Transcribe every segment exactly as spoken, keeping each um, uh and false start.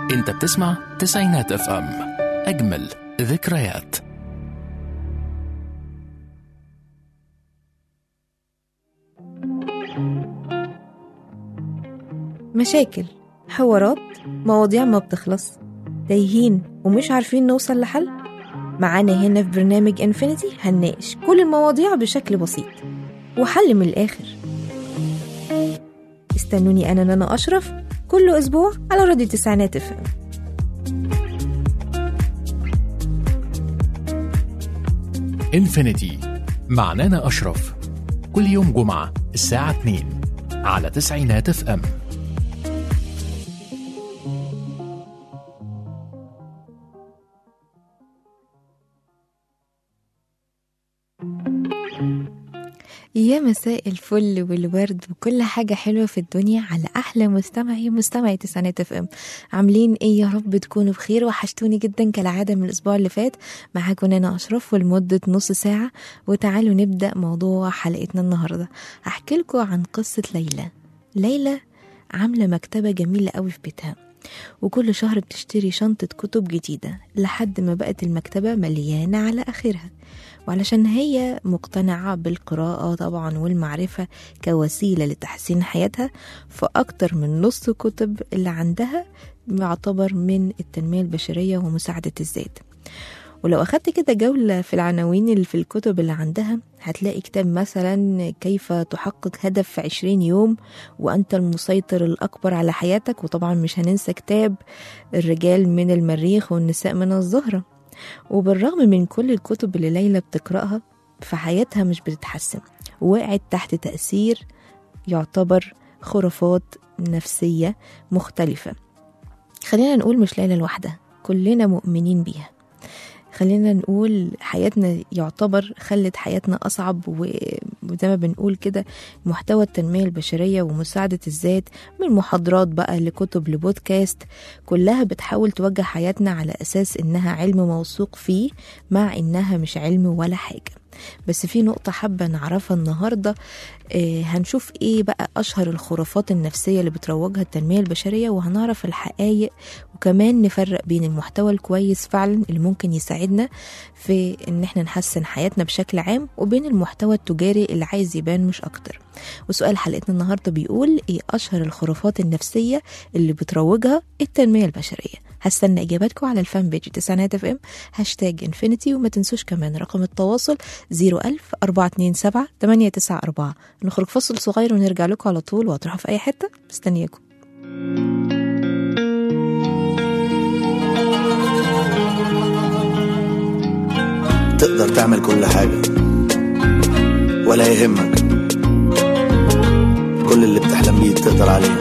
انت بتسمع تسعينات اف ام، اجمل ذكريات. مشاكل، حوارات، مواضيع ما بتخلص، تايهين ومش عارفين نوصل لحل. معانا هنا في برنامج انفينيتي هنناقش كل المواضيع بشكل بسيط وحل من الآخر. استنوني أنا نانا أشرف كل أسبوع على راديو تسعينات اف ام. انفينيتي مع نانا أشرف، كل يوم جمعة الساعة اتنين على تسعينات اف ام. يا مساء الفل والورد وكل حاجة حلوة في الدنيا على أحلى مستمعي مستمعي تسعينات اف ام. عاملين ايه؟ يا رب تكونوا بخير، وحشتوني جدا كالعادة من الأسبوع اللي فات. معاكم أنا أشرف ولمدة نص ساعة، وتعالوا نبدأ موضوع حلقتنا النهاردة. أحكي لكم عن قصة ليلى. ليلى عاملة مكتبة جميلة قوي في بيتها، وكل شهر بتشتري شنطة كتب جديدة لحد ما بقت المكتبة مليانة على آخرها. وعلشان هي مقتنعة بالقراءة طبعا والمعرفة كوسيلة لتحسين حياتها، فأكتر من نص كتب اللي عندها يعتبر من التنمية البشرية ومساعدة الذات. ولو أخدت كده جولة في العناوين اللي في الكتب اللي عندها، هتلاقي كتاب مثلا كيف تحقق هدف في عشرين يوم، وأنت المسيطر الأكبر على حياتك. وطبعا مش هننسى كتاب الرجال من المريخ والنساء من الزهرة. وبالرغم من كل الكتب اللي ليلى بتقرأها، فحياتها مش بتتحسن، وقعت تحت تأثير يعتبر خرافات نفسية مختلفة. خلينا نقول مش ليلى لوحدها، كلنا مؤمنين بيها. خلينا نقول حياتنا يعتبر خلت حياتنا أصعب، وزي ما بنقول كده محتوى التنمية البشرية ومساعدة الذات، من محاضرات بقى لكتب لبودكاست، كلها بتحاول توجه حياتنا على أساس إنها علم موثوق فيه، مع إنها مش علم ولا حاجة. بس في نقطة حابة نعرفها النهاردة. آه هنشوف ايه بقى أشهر الخرافات النفسية اللي بتروجها التنمية البشرية، وهنعرف الحقائق، وكمان نفرق بين المحتوى الكويس فعلا اللي ممكن يساعدنا في ان احنا نحسن حياتنا بشكل عام، وبين المحتوى التجاري اللي عايز يبان مش اكتر. وسؤال حلقتنا النهاردة بيقول ايه أشهر الخرافات النفسية اللي بتروجها التنمية البشرية؟ هستنى إجاباتكم على الفان بيج تسعينات اف ام هاشتاج انفينيتي. وما تنسوش كمان رقم التواصل زيرو ألف أربعة اتنين سبعة تمانية تسعة أربعة. نخرج فصل صغير ونرجع لكم على طول، وهتروحوا في أي حتة مستنياكم. تقدر تعمل كل حاجة ولا يهمك، كل اللي بتحلم بيه تقدر عليه.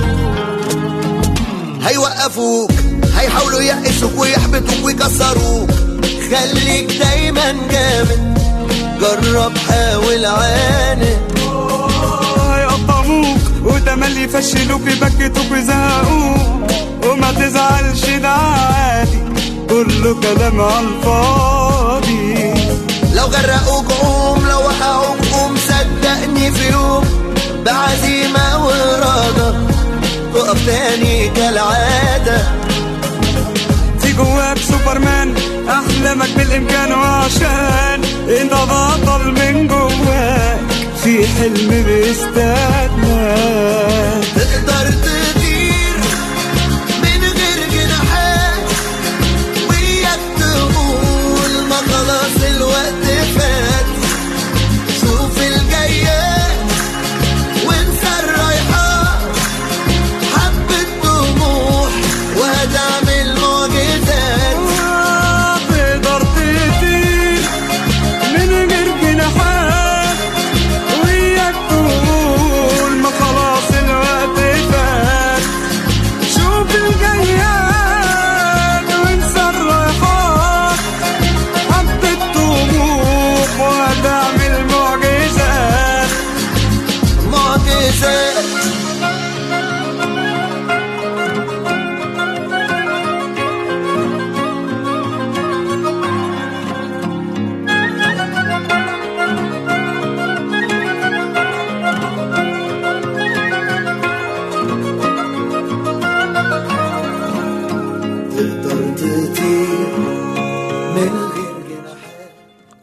هيوقفوك، هيحاولوا يقسوك ويحبطوك ويكسروك، خليك دايما جامد، جرب حاول عاند. هيقطعوك وتملي يفشلوك يبكتوك ويزهقوك، وما تزعلش ده عادي، كله كلام عالفاضي. لو غرقوك قوم، لو وقعوك قوم، صدقني في يوم بعزيمة وإرادة تقف تاني كالعادة. في جواك سوبرمان، أحلامك بالإمكان، وعشان انت بطل من جواك في حلم بيستناك. تقدر تطير من غير جناحات، وياك تقول ما خلاص الوقت فات. شوف الجايات وانسى الرايحات، حبة طموح وهتعمل معجزات. تقدر تطير من غير جناحات، وياك تقول ما خلاص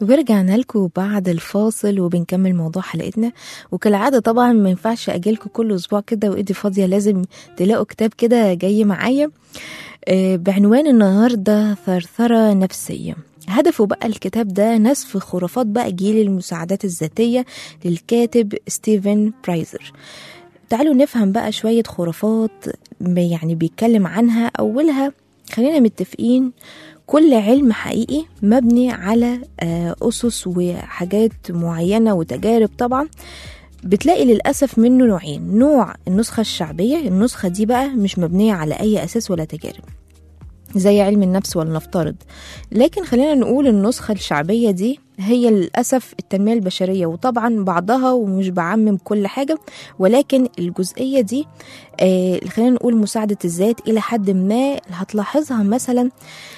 ورجعنا لكم بعد الفاصل وبنكمل موضوع حلقتنا. وكالعادة طبعا ما ينفعش أجيلكم كل أسبوع كده وإيدي فاضية، لازم تلاقوا كتاب كده جاي معايا بعنوان النهاردة ثرثرة نفسية. هدفه بقى الكتاب ده نسف خرافات بقى جيل المساعدات الذاتية للكاتب ستيفن برايزر. تعالوا نفهم بقى شوية خرافات يعني بيتكلم عنها. أولها خلينا متفقين كل علم حقيقي مبني على أسس وحاجات معينة وتجارب. طبعا بتلاقي للأسف منه نوعين، نوع النسخة الشعبية، النسخة دي بقى مش مبنية على أي أساس ولا تجارب زي علم النفس ولا نفترض، لكن خلينا نقول النسخة الشعبية دي هي للأسف التنمية البشرية، وطبعا بعضها ومش بعمم كل حاجة، ولكن الجزئية دي آه خلينا نقول مساعدة الذات إلى حد ما هتلاحظها مثلا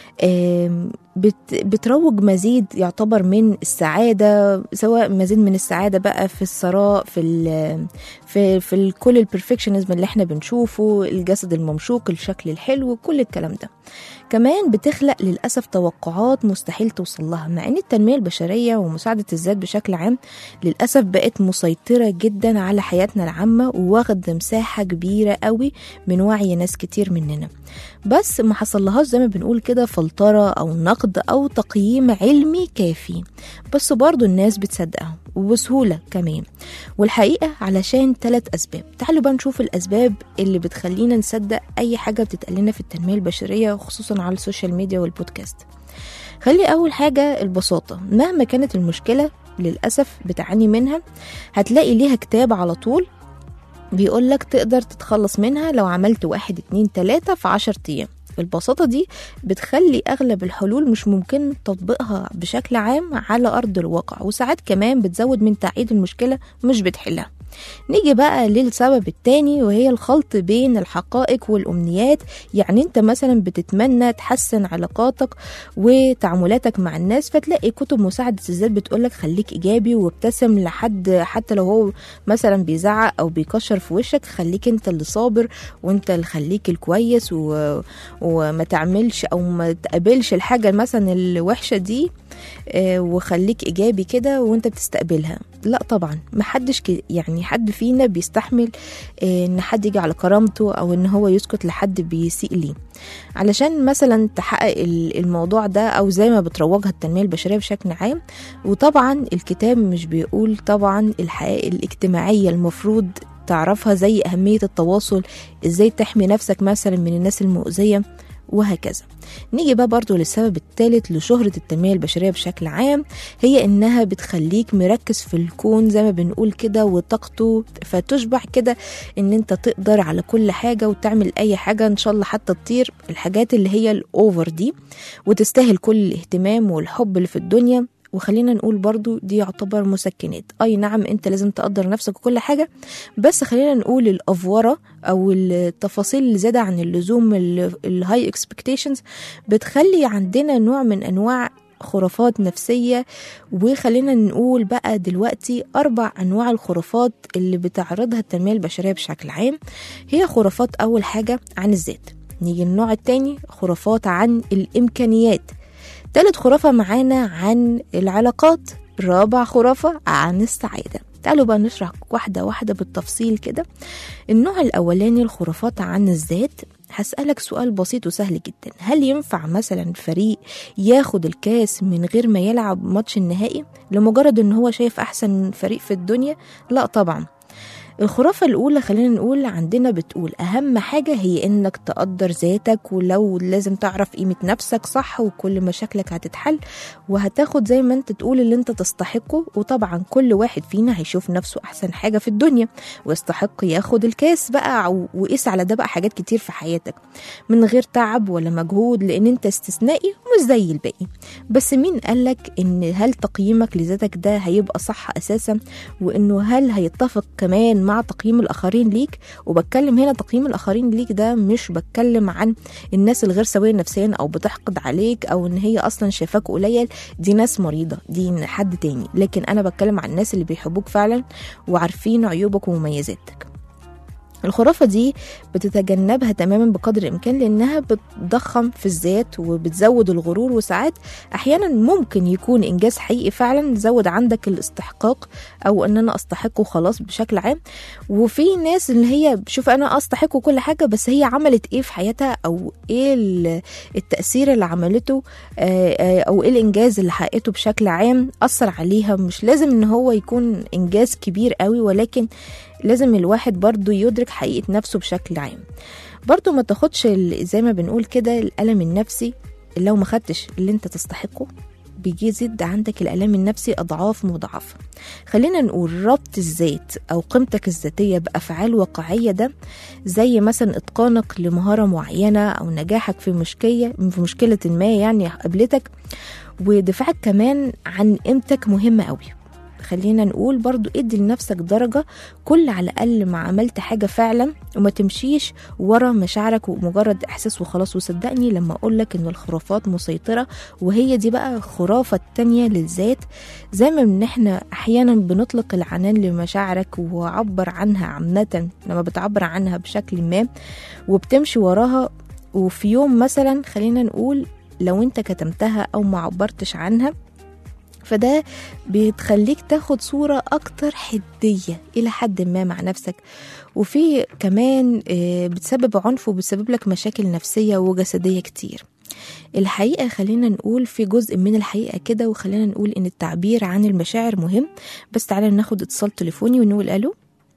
بتروج مزيد يعتبر من السعادة، سواء مزيد من السعادة بقى في الثراء، في ال في في كل البرفكشنزم اللي احنا بنشوفه، الجسد الممشوق، الشكل الحلو، كل الكلام ده. كمان بتخلق للأسف توقعات مستحيل توصل لها، مع ان التنمية البشرية ومساعدة الذات بشكل عام للأسف بقت مسيطرة جدا على حياتنا العامة، وواخد مساحة كبيرة قوي من وعي ناس كتير مننا، بس ما حصلهاش زي ما بنقول كده فلترة أو نقد أو تقييم علمي كافي، بس برضو الناس بتصدقها وبسهولة كمان. والحقيقة علشان ثلاث أسباب. تعالوا بقى نشوف الأسباب اللي بتخلينا نصدق أي حاجة بتتقلنا في التنمية البشرية، خصوصا على السوشيال ميديا والبودكاست. خلي أول حاجة البساطة. مهما كانت المشكلة للأسف بتعاني منها، هتلاقي ليها كتاب على طول بيقولك تقدر تتخلص منها لو عملت واحد اتنين تلاتة في عشر أيام. البساطة دي بتخلي أغلب الحلول مش ممكن تطبيقها بشكل عام على أرض الواقع، وساعات كمان بتزود من تعقيد المشكلة مش بتحلها. نيجي بقى للسبب التاني، وهي الخلط بين الحقائق والأمنيات. يعني انت مثلا بتتمنى تحسن علاقاتك وتعاملاتك مع الناس، فتلاقي كتب مساعدة الذات بتقولك خليك إيجابي وابتسم لحد، حتى لو هو مثلا بيزعق أو بيكشر في وشك، خليك انت اللي صابر وانت اللي خليك الكويس و... وما تعملش أو ما تقابلش الحاجة مثلا الوحشة دي، وخليك إيجابي كده وانت بتستقبلها. لا طبعا محدش يعني حد فينا بيستحمل ان حد يجي على كرامته او ان هو يسكت لحد بيسيء ليه. علشان مثلا تحقق الموضوع ده، او زي ما بتروجها التنمية البشرية بشكل عام. وطبعا الكتاب مش بيقول طبعا الحقائق الاجتماعية المفروض تعرفها، زي أهمية التواصل، ازاي تحمي نفسك مثلا من الناس المؤذية وهكذا. نيجي بقى برضو للسبب الثالث لشهرة التنمية البشرية بشكل عام، هي انها بتخليك مركز في الكون زي ما بنقول كده وطاقته، فتشبع كده ان انت تقدر على كل حاجة وتعمل اي حاجة، ان شاء الله حتى تطير، الحاجات اللي هي الاوفر دي، وتستاهل كل الاهتمام والحب اللي في الدنيا. وخلينا نقول برضو دي يعتبر مسكنات. اي نعم انت لازم تقدر نفسك وكل حاجة، بس خلينا نقول الافورة او التفاصيل اللي زيادة عن اللزوم، الهاي اكسبكتيشنز، بتخلي عندنا نوع من انواع خرافات نفسية. وخلينا نقول بقى دلوقتي أربع أنواع الخرافات اللي بتعرضها التنمية البشرية بشكل عام. هي خرافات أول حاجة عن الذات، نيجي النوع التاني خرافات عن الإمكانيات، ثالث خرافة معانا عن العلاقات، رابع خرافة عن السعادة. تعالوا بقى نشرح واحدة واحدة بالتفصيل كده. النوع الأولاني الخرافات عن الذات، هسألك سؤال بسيط وسهل جدا. هل ينفع مثلا فريق ياخد الكاس من غير ما يلعب ماتش النهائي لمجرد ان هو شايف احسن فريق في الدنيا؟ لا طبعا. الخرافة الأولى خلينا نقول عندنا بتقول أهم حاجة هي إنك تقدر ذاتك، ولو لازم تعرف قيمة نفسك صح، وكل مشاكلك هتتحل وهتاخد زي ما انت تقول اللي انت تستحقه. وطبعا كل واحد فينا هيشوف نفسه أحسن حاجة في الدنيا ويستحق ياخد الكاس بقى، وقيس على ده بقى حاجات كتير في حياتك من غير تعب ولا مجهود، لأن انت استثنائي مش زي الباقي. بس مين قالك إن هل تقييمك لذاتك ده هيبقى صح أساسا، وإنه هل هيتفق كمان مع تقييم الآخرين ليك؟ وبتكلم هنا تقييم الآخرين ليك ده مش بتكلم عن الناس الغير سوية نفسيا أو بتحقد عليك أو إن هي أصلا شايفاك قليل، دي ناس مريضة، دي حد تاني. لكن أنا بتكلم عن الناس اللي بيحبوك فعلا وعارفين عيوبك ومميزاتك. الخرافة دي بتتجنبها تماما بقدر الإمكان، لأنها بتضخم في الذات وبتزود الغرور، وساعات أحيانا ممكن يكون إنجاز حقيقي فعلا زود عندك الاستحقاق أو أن أنا أستحقه خلاص بشكل عام. وفي ناس اللي هي شوف أنا أستحقه كل حاجة، بس هي عملت إيه في حياتها أو إيه التأثير اللي عملته أو إيه الإنجاز اللي حققته بشكل عام أثر عليها. مش لازم إن هو يكون إنجاز كبير قوي، ولكن لازم الواحد برضو يدرك حقيقة نفسه بشكل عام. برضو ما تاخدش زي ما بنقول كده الألم النفسي، لو ما خدتش اللي انت تستحقه بيجي يزيد عندك الألم النفسي أضعاف مضاعفة. خلينا نقول ربط الذات أو قيمتك الذاتية بأفعال واقعية، ده زي مثلا إتقانك لمهارة معينة أو نجاحك في مشكلة في مشكلة ما يعني قابلتك، ودفاعك كمان عن قيمتك مهمة قوي. خلينا نقول برضو ادي لنفسك درجة كل على الأقل ما عملت حاجة فعلا، وما تمشيش ورا مشاعرك ومجرد إحساس وخلاص. وصدقني لما أقولك إن الخرافات مسيطرة، وهي دي بقى خرافة تانية للذات. زي ما إن إحنا أحيانا بنطلق العنان لمشاعرك وعبر عنها عامة لما بتعبر عنها بشكل ما وبتمشي وراها، وفي يوم مثلا خلينا نقول لو أنت كتمتها أو ما عبرتش عنها، فده بتخليك تاخد صورة أكتر حدية إلى حد ما مع نفسك. وفي كمان بتسبب عنف وبتسبب لك مشاكل نفسية وجسدية كتير. الحقيقة خلينا نقول في جزء من الحقيقة كده، وخلينا نقول إن التعبير عن المشاعر مهم. بس تعالى ناخد اتصال تليفوني ونقول ألو.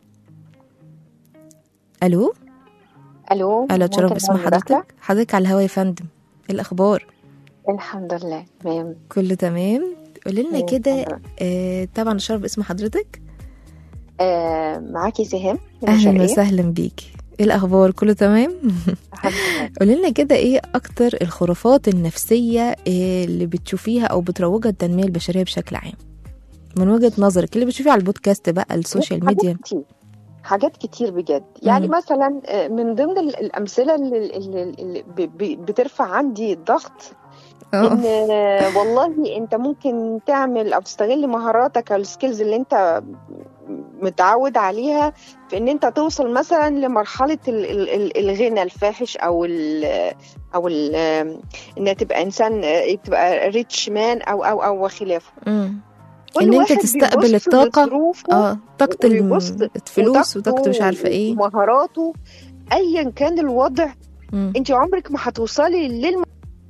ألو ألو ألو تشرف اسم حضرتك. حضرتك على الهوا يا فندم، إيه الأخبار؟ الحمد لله تمام كله تمام. قولي لنا كده آه طبعا شرف اسم حضرتك. آه معاكي سهام. اهلا وسهلا بيكي، ايه الاخبار؟ كله تمام؟ قولي لنا كده ايه اكتر الخرافات النفسيه اللي بتشوفيها او بتروجها التنميه البشريه بشكل عام من وجهه نظرك، اللي بتشوفيه على البودكاست بقى السوشيال ميديا؟ كتير. حاجات كتير بجد. يعني مم. مثلا من ضمن الامثله اللي, اللي بترفع عندي الضغط أوه. ان والله انت ممكن تعمل او تستغل مهاراتك او السكيلز اللي انت متعود عليها في ان انت توصل مثلا لمرحله الغنى الفاحش او ال او ال ان تبقى انسان تبقى ريتش مان او او او وخلافه. ان انت تستقبل الطاقه اه طاقه الفلوس وطاقه مش عارفه ايه مهاراته ايا كان الوضع. مم. انت عمرك ما هتوصلي للم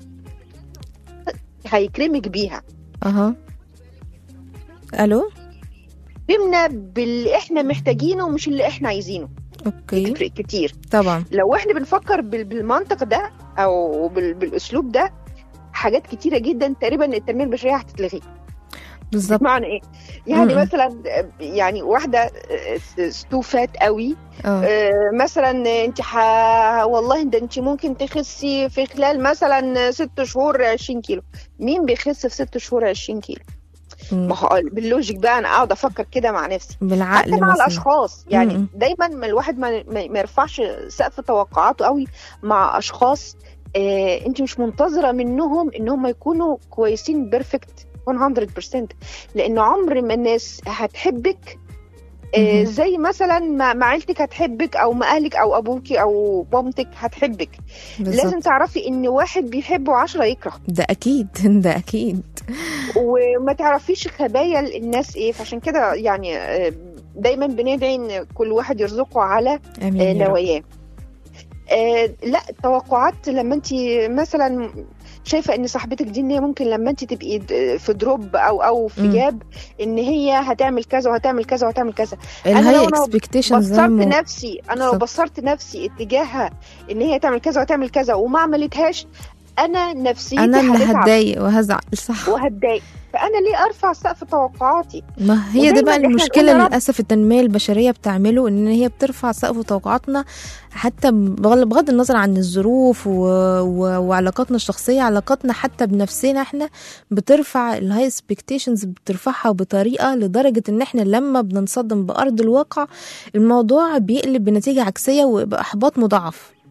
هيكرمك بيها. اها الو فهمنا باللي احنا محتاجينه ومش اللي احنا عايزينه. اوكي يفرق كتير طبعا. لو احنا بنفكر بالمنطق ده او بالاسلوب ده حاجات كتيره جدا تقريبا التنميه البشريه هتتلغي. بالظبط. معنى ايه؟ يعني م-م. مثلا يعني واحده استوفات قوي آه مثلا انت ح... والله ده انت ممكن تخسي في خلال مثلا ست شهور عشرين كيلو. مين بيخس في ست شهور عشرين كيلو؟ ما هو باللوجيك بقى انا اقعد افكر كده مع نفسي بالعقل حتى مع مثلا. الاشخاص يعني م-م. دايما ما الواحد ما, ما يرفعش سقف توقعاته قوي مع اشخاص آه انت مش منتظره منهم انهم يكونوا كويسين بيرفكت مية بالمية، لأن عمر ما الناس هتحبك آه زي مثلا ما عيلتك هتحبك أو ما أهلك أو أبوك أو مامتك هتحبك. بالزبط. لازم تعرفي إن واحد بيحبه وعشرة يكره. ده أكيد ده أكيد. وما تعرفيش خبايا الناس إيه. فعشان كده يعني دايما بندعي إن كل واحد يرزقه على آه نواياه. آه لا التوقعات لما انت مثلا شايفه ان صاحبتك دي ان هي ممكن لما انت تبقي في دروب او او في جاب ان هي هتعمل كذا وهتعمل كذا وهتعمل كذا. انا لو بصرت نفسي انا لو بصرت نفسي اتجاهها ان هي تعمل كذا وتعمل كذا وما عملتهاش انا نفسيتي انا اللي هتضايق وهزعل صح وهتضايق. فانا ليه ارفع سقف توقعاتي؟ ما هي دي بقى المشكله للاسف التنميه البشريه بتعمله، ان هي بترفع سقف توقعاتنا حتى بغض النظر عن الظروف و... و... وعلاقاتنا الشخصيه، علاقاتنا حتى بنفسنا احنا بترفع الهاي اكسبكتيشنز، بترفعها بطريقه لدرجه ان احنا لما بننصدم بارض الواقع الموضوع بيقلب بنتيجه عكسيه ويبقى احباط مضاعف.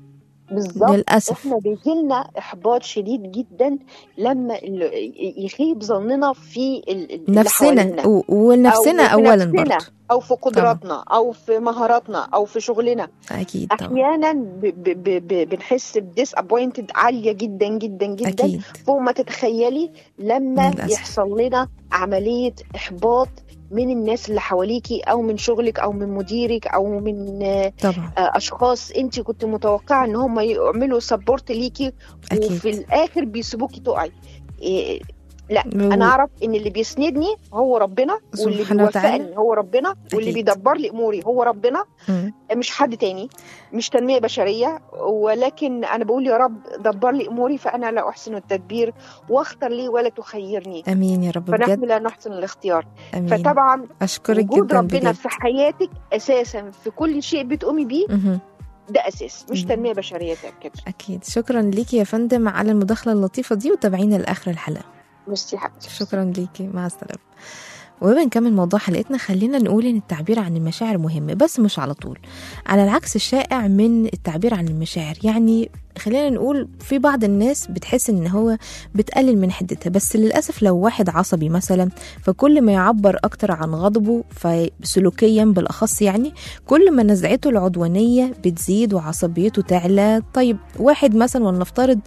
بالظبط. للأسف. احنا بيجيلنا احباط شديد جدا لما يخيب ظننا في نفسنا و... ونفسنا اولا برضه، او في قدراتنا او في مهاراتنا او في شغلنا. اكيد طبعا. احيانا ب... ب... ب... بنحس بديس ابوينتد عاليه جدا جدا جدا أكيد. فوق ما تتخيلي لما للأسف. يحصل لنا عمليه احباط من الناس اللي حواليكي او من شغلك او من مديرك او من طبعا. اشخاص انت كنت متوقعه ان هم يعملوا سبورت ليكي، أكيد. وفي الاخر بيسيبوكي تقعي. إيه لا و... انا اعرف ان اللي بيسندني هو ربنا، واللي بيوفقني هو ربنا، واللي بيدبر لي اموري هو ربنا. م. مش حد تاني، مش تنميه بشريه، ولكن انا بقول يا رب دبر لي اموري فانا لا احسن التدبير واختر لي ولا تخيرني. امين يا رب بجد. فنحن لا نحسن الاختيار. أمين. فطبعا اشكرك وجود جدا ربنا بجد. في حياتك اساسا في كل شيء بتقومي بيه م- ده أساس، مش تنمية بشرية تأكد. أكيد. شكرا ليكي يا فندم على المداخلة اللطيفة دي، وتابعينا لآخر الحلقة. ميرسي حبيبتي. شكرا ليكي، مع السلامة. وبنكمل موضوع حلقتنا، خلينا نقول ان التعبير عن المشاعر مهم بس مش على طول، على العكس الشائع من التعبير عن المشاعر. يعني خلينا نقول في بعض الناس بتحس ان هو بتقلل من حدتها، بس للأسف لو واحد عصبي مثلا فكل ما يعبر اكتر عن غضبه فسلوكيا بالاخص، يعني كل ما نزعته العدوانية بتزيد وعصبيته تعلى. طيب واحد مثلا ولنفترض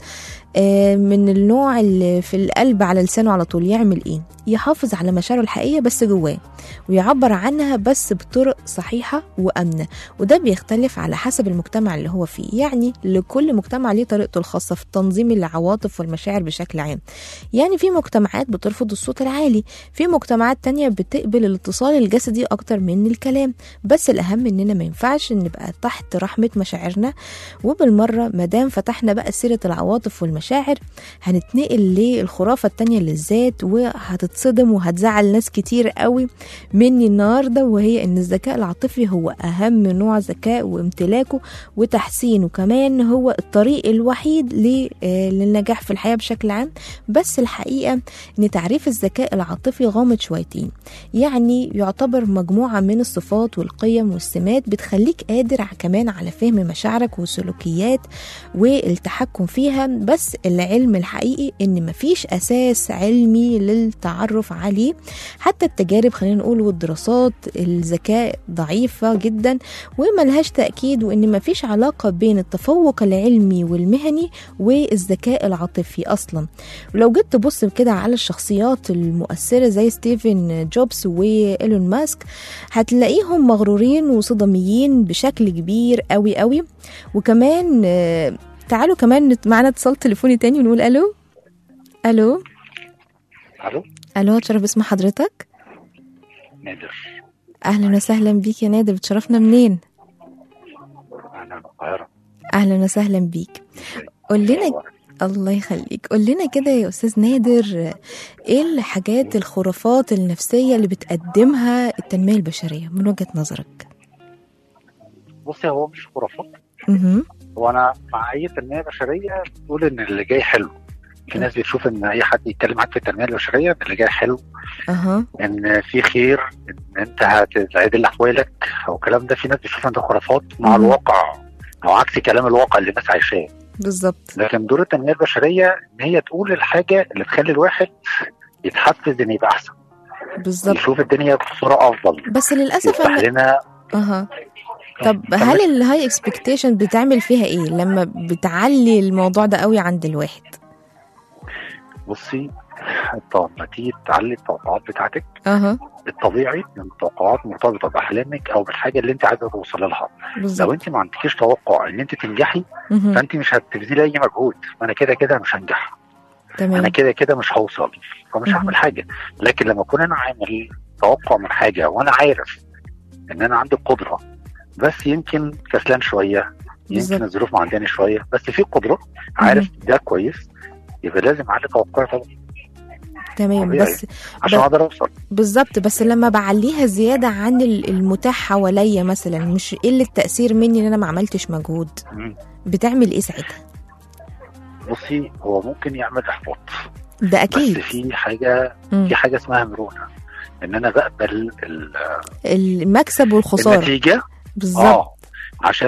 من النوع اللي في القلب على لسانه على طول، يعمل ايه؟ يحافظ على مشاعره الحقيقية بس جواه، ويعبر عنها بس بطرق صحيحة وأمنة. وده بيختلف على حسب المجتمع اللي هو فيه، يعني لكل مجتمع ليه طريقته الخاصة في تنظيم العواطف والمشاعر بشكل عام. يعني في مجتمعات بترفض الصوت العالي، في مجتمعات تانية بتقبل الاتصال الجسدي أكتر من الكلام. بس الأهم إننا ما ينفعش نبقى تحت رحمة مشاعرنا. وبالمرة مدام فتحنا بقى سيرة العواطف والمشاعر، هنتنقل للخرافة التانية للذات، وهتتصدم وهتزعل ناس كتير قوي مني النهاردة، وهي إن الذكاء العاطفي هو أهم نوع ذكاء، وامتلاكه وتحسينه كمان هو الطريق الوحيد للنجاح في الحياة بشكل عام. بس الحقيقة إن تعريف الذكاء العاطفي غامض شويتين، يعني يعتبر مجموعة من الصفات والقيم والسمات بتخليك قادر كمان على فهم مشاعرك وسلوكيات والتحكم فيها. بس العلم الحقيقي إن مفيش أساس علمي للتعرف عليه، حتى التجارب خلينا نقول والدراسات الذكاء ضعيفة جدا وملهاش تأكيد، وإن مفيش علاقة بين التفوق العلمي والمهني والذكاء العاطفي أصلا. ولو جيت تبص كده على الشخصيات المؤثرة زي ستيفن جوبز وإيلون ماسك، هتلاقيهم مغرورين وصدميين بشكل كبير قوي قوي. وكمان تعالوا كمان معنا اتصال تليفوني تاني ونقول ألو. ألو ألو ألو اتشرف باسم حضرتك؟ نادر. أهلا وسهلا بيك يا نادر، بتشرفنا منين؟ أنا من القاهرة. أهلا وسهلا بيك. قول لنا. الله يخليك، قول لنا كده يا أستاذ نادر، إيه الحاجات الخرافات النفسية اللي بتقدمها التنمية البشرية من وجهة نظرك؟ بصي، هو مش خرافات. اها هو أنا مع أي تنمية بشرية بتقول إن اللي جاي حلو. في ناس بتشوف إن أي حد يتكلم معاك في التنمية البشرية إن اللي جاي حلو، اها إن في خير، إن أنت هتعدل أحوالك أو الكلام ده. في ناس بتشوف إن ده خرافات مع الواقع أو عكس كلام الواقع اللي الناس عايشاه. بالظبط. لكن دور التنمية البشرية إن هي تقول الحاجة اللي تخلي الواحد يتحفز إن يبقى أحسن، بالظبط، يشوف الدنيا بصورة أفضل. بس للأسف أنا لنا... اها طب هل الهاي اكسبكتيشن بتعمل فيها ايه لما بتعلي الموضوع ده قوي عند الواحد؟ بصي، لما تيجي تعلي التوقعات بتاعتك، اها الطبيعي ان التوقعات مرتبطه باحلامك او بالحاجه اللي انت عايزه توصلي لها. بالزبط. لو انت ما عندكيش توقع ان انت تنجحي، مه. فانت مش هتبذلي اي مجهود. انا كده كده مش هنجح، تمام. انا كده كده مش هوصل، فمش هعمل حاجه. لكن لما اكون انا عامل توقع من حاجه وانا عارف ان انا عندي قدره، بس يمكن كسلان شويه، يمكن الظروف معنداني شويه، بس في قدره، عارف مه. ده كويس، يبقى لازم اعلي توقعي طبعا. تمام، بس عشان اقدر اوصل. بالظبط. بس لما بعليها زياده عن المتاح حواليا مثلا، مش قله تاثير مني ان انا ما عملتش مجهود، م. بتعمل ايه ساعتها؟ بصي، هو ممكن يعمل احباط، ده اكيد. بس في حاجه م. في حاجه اسمها مرونه، ان انا بقبل المكسب والخساره، النتيجه. بالظبط. اه عشان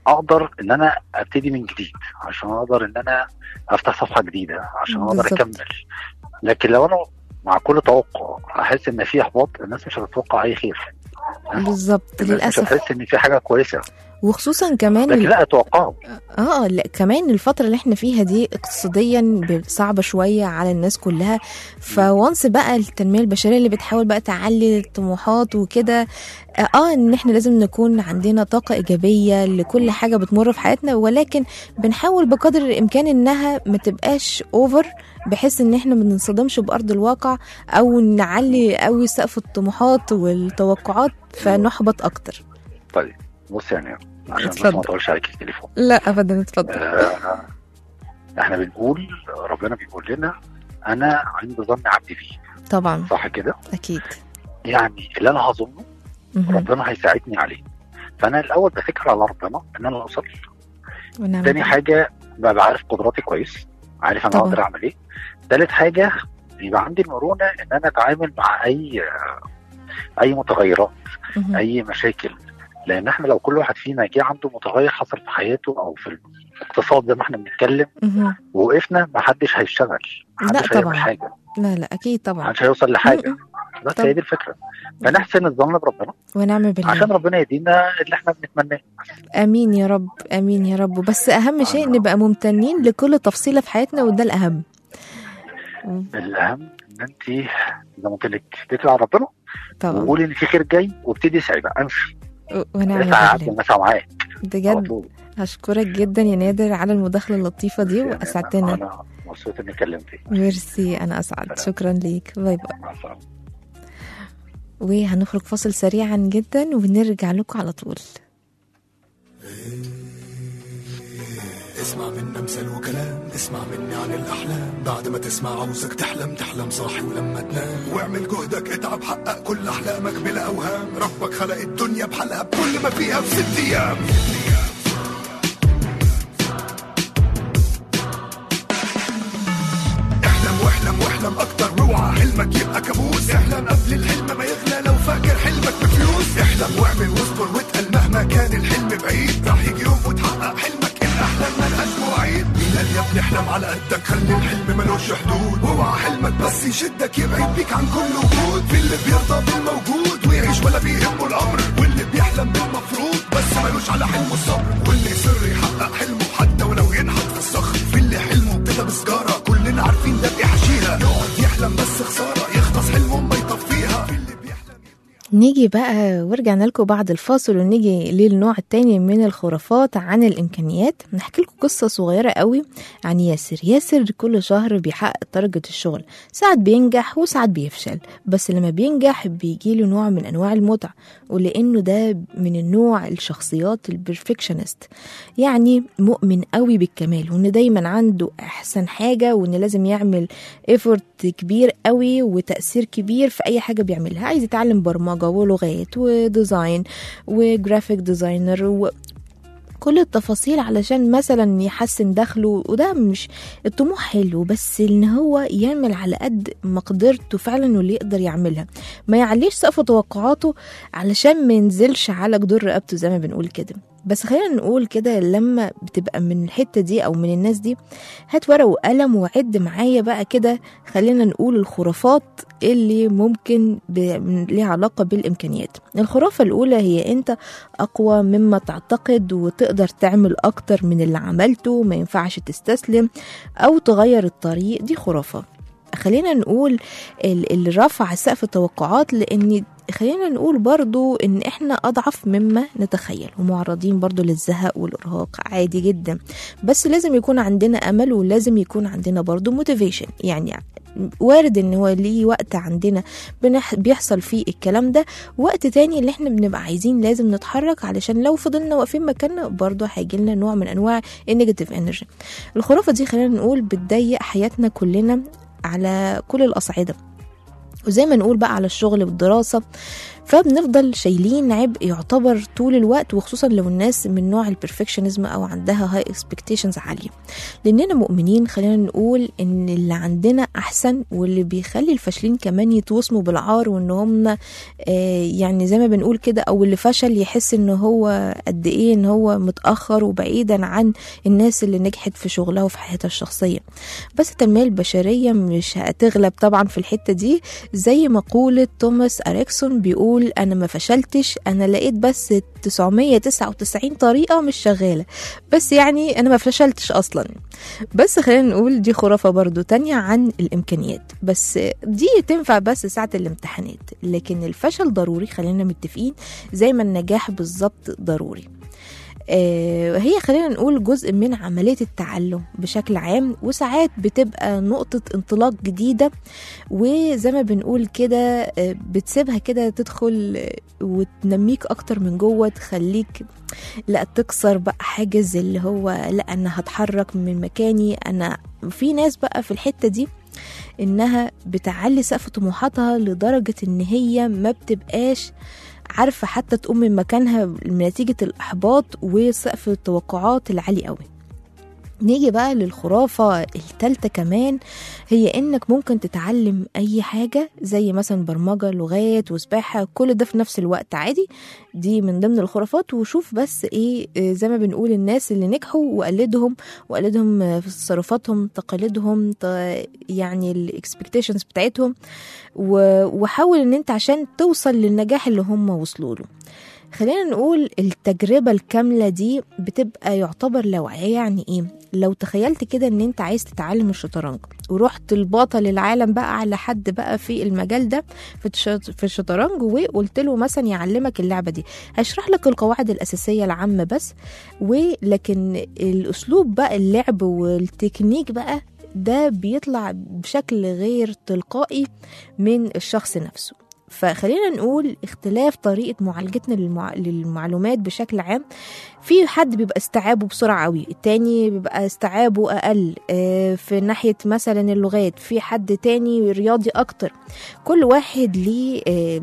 اقدر ان انا ابتدي من جديد، عشان اقدر ان انا افتح صفحه جديده، عشان اقدر بالظبط. اكمل. لكن لو انا مع كل توقع احس ان في احباط، الناس مش هتتوقع اي خير. بالظبط الناس للاسف. مش هتحس ان في حاجه كويسه، وخصوصا كمان لكن لا اتوقعوا. اه لا كمان الفترة اللي احنا فيها دي اقتصاديا صعبة شوية على الناس كلها، فوانس بقى التنمية البشرية اللي بتحاول بقى تعلي الطموحات وكده، اه ان احنا لازم نكون عندنا طاقة ايجابية لكل حاجة بتمر في حياتنا، ولكن بنحاول بقدر الامكان انها ما تبقاش اوفر، بحيث ان احنا ما ننصدمش بارض الواقع او نعلي قوي سقف الطموحات والتوقعات فنحبط اكتر. طيب بص يعني عشان بس اتفضل. ما اطولش عليك التليفون. لا ابدا اتفضل. آه احنا بنقول ربنا بيقول لنا انا عند ظن عبدي بي، طبعا صح كده؟ اكيد. يعني اللي انا هظنه مهم. ربنا هيساعدني عليه. فانا الاول بفكر على ربنا ان انا اوصل. ونعم تاني بالله. حاجه ببقى عارف قدراتي كويس، عارف انا طبعا. اقدر اعمل ايه. تالت حاجه يبقى عندي المرونه ان انا اتعامل مع اي اي متغيرات، مهم. اي مشاكل. لان احنا لو كل واحد فينا جه عنده متغير حصل في حياته او في الاقتصاد زي ما احنا بنتكلم مهم. ووقفنا، محدش هيشتغل، لا محدش طبعا. هيعمل حاجه، لا لا اكيد طبعا. محدش هيوصل لحاجه. م-م. بس طبعا. هي دي الفكره، فنحسن الظن بربنا ونعم بالله. عشان ربنا يدينا اللي احنا بنتمناه. امين يا رب، امين يا رب. بس اهم شيء آه. نبقى ممتنين لكل تفصيله في حياتنا، وده الاهم. الاهم ان انت زي ما قلت لك تتكلي على ربنا طبعا. وقولي ان في خير جاي، وابتدي اسعي بقى، امشي ونعم اسعى عبد بالله. المسعى معاك على بجد طول. هشكرك جدا يا نادر على المداخله اللطيفه دي يعني واسعدتني. انا مبسوط اني كلمتك. ميرسي، انا اسعد. شكرا ليك. باي باي. مع السلامه. وهنخرج فاصل سريعا جدا ونرجع لكم على طول. اسمع منا مثل وكلام، اسمع مني عن الأحلام. بعد ما تسمع عاوزك تحلم، تحلم صاحي ولما تنام. واعمل جهدك، اتعب، حقق كل أحلامك بلا أوهام. ربك خلق الدنيا بحلقها بكل ما فيها في ست أيام. احلم واحلم واحلم أكتر، واوعى حلمك يبقى كابوس. احلم قبل الحلم ما يغلى، لو فاكر حلمك بفلوس. احلم واعمل واصبر واتقل، مهما كان الحلم بعيد راح يجي يوم وتحقق حلمك. الأحلام ملهاش مواعيد، مين يا ابني احلم على قدك، خلي الحلم ملوش حدود. واوعى حلمك بس يشدك يبعد بيك عن كل وجود. في اللي بيرضى بالموجود ويعيش ولا بيهمه الأمر، واللي بيحلم بالمفروض بس ملوش على حلمه الصبر. واللي يصر يحقق حلمه حتى ولو ينحت في الصخر. في اللي حلمه ابتدى بسجارة كلنا عارفين ده بيحشيها. يقعد يحلم بس خسارة، يخلص حلمه ما يطفيها. نيجي بقى ورجعنا لكم بعد الفاصل، ونيجي للنوع التاني من الخرافات عن الإمكانيات. نحكي لكم قصة صغيرة قوي عن ياسر. ياسر كل شهر بيحقق تارجت الشغل، ساعات بينجح وساعات بيفشل، بس لما بينجح بيجيله نوع من أنواع المتعة، ولأنه ده من النوع الشخصيات البرفكشنست، يعني مؤمن قوي بالكمال، وإن دايما عنده أحسن حاجة، وإن لازم يعمل إيفورت كبير قوي وتأثير كبير في أي حاجة بيعملها. عايز يتعلم برمجة ولغات وديزاين وجرافيك ديزاينر وكل التفاصيل علشان مثلا يحسن دخله. وده مش الطموح حلو، بس ان هو يعمل على قد مقدرته فعلا واللي يقدر يعملها، ما يعليش سقف توقعاته علشان ما ينزلش على جدور رقبته زي ما بنقول كده. بس خلينا نقول كده، لما بتبقى من الحتة دي أو من الناس دي، هات ورقة وقلم وعد معايا بقى كده. خلينا نقول الخرافات اللي ممكن ليها علاقة بالإمكانيات. الخرافة الأولى هي أنت أقوى مما تعتقد، وتقدر تعمل أكتر من اللي عملته، ما ينفعش تستسلم أو تغير الطريق. دي خرافة. خلينا نقول اللي رفع سقف التوقعات، لأن خلينا نقول برضو ان احنا اضعف مما نتخيل، ومعرضين برضو للزهق والارهاق عادي جدا. بس لازم يكون عندنا امل، ولازم يكون عندنا برضو موتيفيشن. يعني وارد ان هو ليه وقت عندنا بيحصل فيه الكلام ده، وقت تاني اللي احنا بنبقى عايزين لازم نتحرك، علشان لو فضلنا واقفين مكاننا برضو هيجيلنا نوع من انواع النيجاتيف انرجي. الخرافة دي خلينا نقول بتضيق حياتنا كلنا على كل الاصعدة، وزي ما نقول بقى على الشغل والدراسة. فبنفضل شايلين عبء يعتبر طول الوقت، وخصوصا لو الناس من نوع البرفكشنزم او عندها هاي اكسبكتيشنز عاليه. لاننا مؤمنين خلينا نقول ان اللي عندنا احسن، واللي بيخلي الفاشلين كمان يتوسموا بالعار، وان هم آه يعني زي ما بنقول كده، او اللي فشل يحس ان هو قد ايه ان هو متاخر وبعيدا عن الناس اللي نجحت في شغلها وفي حياتها الشخصيه. بس التنميه البشريه مش هتغلب طبعا في الحته دي. زي مقوله توماس اريكسون بيقول انا ما فشلتش، انا لقيت بس تسعمية وتسعة وتسعين طريقه مش شغاله، بس يعني انا ما فشلتش اصلا. بس خلينا نقول دي خرافه برضو تانية عن الامكانيات، بس دي تنفع بس ساعه الامتحانات، لكن الفشل ضروري، خلينا متفقين، زي ما النجاح بالظبط ضروري. آه هي خلينا نقول جزء من عملية التعلم بشكل عام، وساعات بتبقى نقطة انطلاق جديدة، وزي ما بنقول كده آه بتسيبها كده تدخل وتنميك أكتر من جوه، تخليك لا تكسر بقى حاجز اللي هو لا أنا هتحرك من مكاني. أنا في ناس بقى في الحتة دي إنها بتعلي سقف طموحاتها لدرجة إن هي ما بتبقاش عارفة حتى تقوم من مكانها نتيجة الإحباط وسقف التوقعات العالي قوي. نيجي بقى للخرافة الثالثة كمان، هي إنك ممكن تتعلم أي حاجة زي مثلا برمجة، لغات، وسباحة، كل ده في نفس الوقت عادي. دي من ضمن الخرافات. وشوف بس إيه زي ما بنقول الناس اللي نجحوا وقلدهم وقلدهم في تصرفاتهم، تقاليدهم، يعني الاكسبكتيشنز بتاعتهم، وحاول إن أنت عشان توصل للنجاح اللي هم وصلوا له. خلينا نقول التجربة الكاملة دي بتبقى يعتبر لوعية. يعني ايه؟ لو تخيلت كده ان انت عايز تتعلم الشطرنج ورحت البطل العالم بقى على حد بقى في المجال ده في الشطرنج، وقلت له مثلا يعلمك اللعبة دي، هشرح لك القواعد الأساسية العامة بس، ولكن الأسلوب بقى اللعب والتكنيك بقى ده بيطلع بشكل غير تلقائي من الشخص نفسه. فخلينا نقول اختلاف طريقة معالجتنا للمع... للمعلومات بشكل عام. في حد بيبقى استيعابه بسرعة قوي، التاني بيبقى استيعابه أقل. اه في ناحية مثلا اللغات في حد تاني رياضي أكتر. كل واحد ليه اه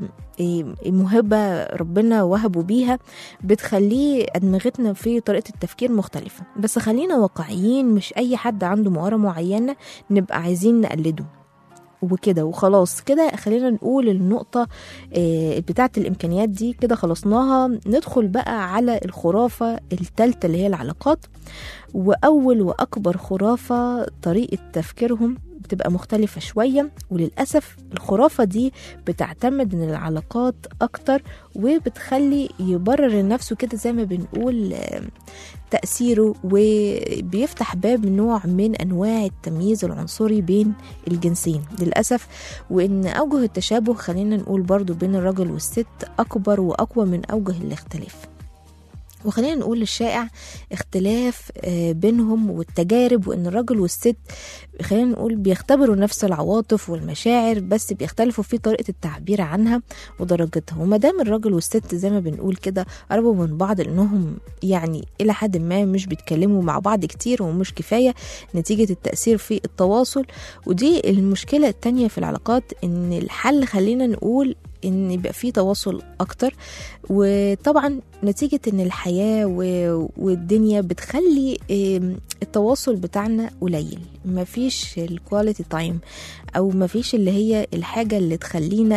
موهبة ربنا وهبه بيها بتخليه أدمغتنا في طريقة التفكير مختلفة. بس خلينا واقعيين، مش أي حد عنده مهارة معينة نبقى عايزين نقلده وكده وخلاص. كده خلينا نقول النقطة بتاعة الإمكانيات دي كده خلصناها. ندخل بقى على الخرافة الثالثة اللي هي العلاقات. وأول وأكبر خرافة طريقة تفكيرهم بتبقى مختلفة شوية، وللأسف الخرافة دي بتعتمد ان العلاقات اكتر، وبتخلي يبرر لنفسه كده زي ما بنقول تأثيره، وبيفتح باب نوع من انواع التمييز العنصري بين الجنسين للأسف. وان اوجه التشابه خلينا نقول برضو بين الرجل والست اكبر واقوى من اوجه الاختلاف. وخلينا نقول الشائع اختلاف بينهم والتجارب، وان الرجل والست خلينا نقول بيختبروا نفس العواطف والمشاعر، بس بيختلفوا في طريقة التعبير عنها ودرجتها. وما دام الرجل والست زي ما بنقول كده قربوا من بعض، لانهم يعني الى حد ما مش بيتكلموا مع بعض كتير ومش كفاية نتيجة التأثير في التواصل. ودي المشكلة التانية في العلاقات، ان الحل خلينا نقول ان يبقى فيه تواصل اكتر. وطبعا نتيجة ان الحياة والدنيا بتخلي التواصل بتاعنا قليل، مفيش الكواليتي تايم، او مفيش اللي هي الحاجة اللي تخلينا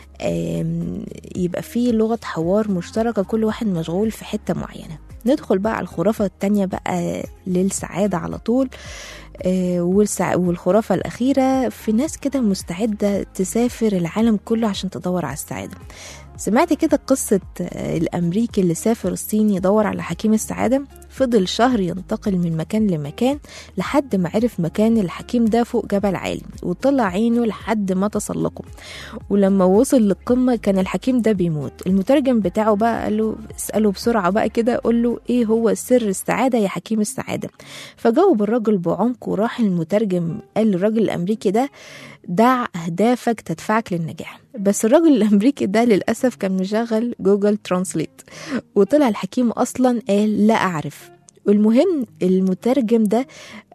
يبقى فيه لغة حوار مشتركة، كل واحد مشغول في حتة معينة. ندخل بقى على الخرافة التانية بقى للسعادة على طول. والخرافة الأخيرة، في ناس كده مستعدة تسافر العالم كله عشان تدور على السعادة. سمعت كده قصة الأمريكي اللي سافر الصين يدور على حكيم السعادة، فضل شهر ينتقل من مكان لمكان لحد ما عرف مكان الحكيم ده فوق جبل عالي، وطلع عينه لحد ما تسلقه. ولما وصل للقمة كان الحكيم ده بيموت. المترجم بتاعه بقى قال له اسأله بسرعة بقى كده، قول له ايه هو سر السعادة يا حكيم السعادة. فجاوب الرجل بعمق، وراح المترجم قال للراجل الأمريكي ده دع أهدافك تدفعك للنجاح. بس الراجل الأمريكي ده للأسف كان مشغل جوجل ترانسليت، وطلع الحكيم أصلا قال لا أعرف. والمهم المترجم ده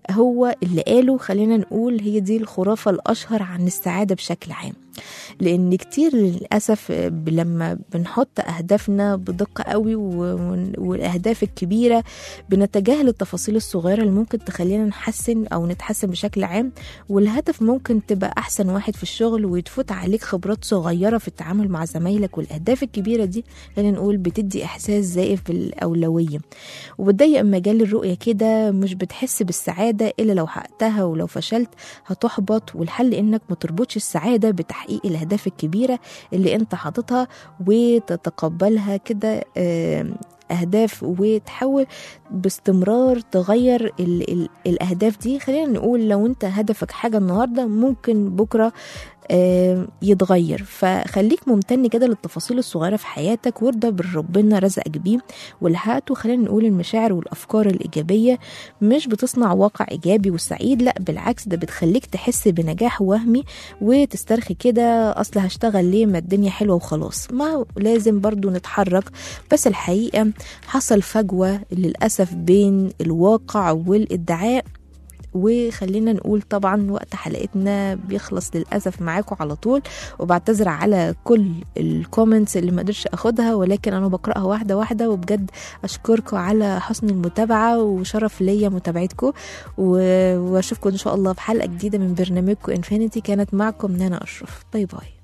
هو اللي قاله خلينا نقول هي دي الخرافة الأشهر عن السعادة بشكل عام. لأن كتير للأسف لما بنحط أهدافنا بدقة قوي والأهداف الكبيرة بنتجاهل التفاصيل الصغيرة اللي ممكن تخلينا نحسن أو نتحسن بشكل عام. والهدف ممكن تبقى أحسن واحد في الشغل ويتفوت عليك خبرات صغيرة في التعامل مع زمايلك. والأهداف الكبيرة دي خلينا نقول بتدي إحساس زائف بالأولوية وبتضيق مجال الرؤية كده، مش بتحس بالسعادة إلا لو حققتها، ولو فشلت هتحبط. والحل إنك ما تربطش السعادة بتحقيق الأهداف الكبيرة اللي انت حاططها وتتقبلها كده أهداف، وتحاول باستمرار تغير ال ال الأهداف دي. خلينا نقول لو انت هدفك حاجة النهاردة ممكن بكرة يتغير، فخليك ممتن كده للتفاصيل الصغيرة في حياتك وارضى بالربنا رزقك بيه والحقته. خلينا نقول المشاعر والأفكار الإيجابية مش بتصنع واقع إيجابي وسعيد، لا بالعكس ده بتخليك تحس بنجاح وهمي وتسترخي كده، أصل هشتغل ليه ما الدنيا حلوة وخلاص. ما لازم برضو نتحرك، بس الحقيقة حصل فجوة للأسف بين الواقع والادعاء. وخلينا نقول طبعا وقت حلقتنا بيخلص للأسف معاكم على طول، وبعتذر على كل الكومنتس اللي ما قدرش اخدها، ولكن انا بقرأها واحدة واحدة. وبجد اشكركم على حسن المتابعة وشرف ليا متابعتكم، واشوفكم ان شاء الله في حلقة جديدة من برنامجكم انفينيتي. كانت معكم نانا أشرف. باي باي.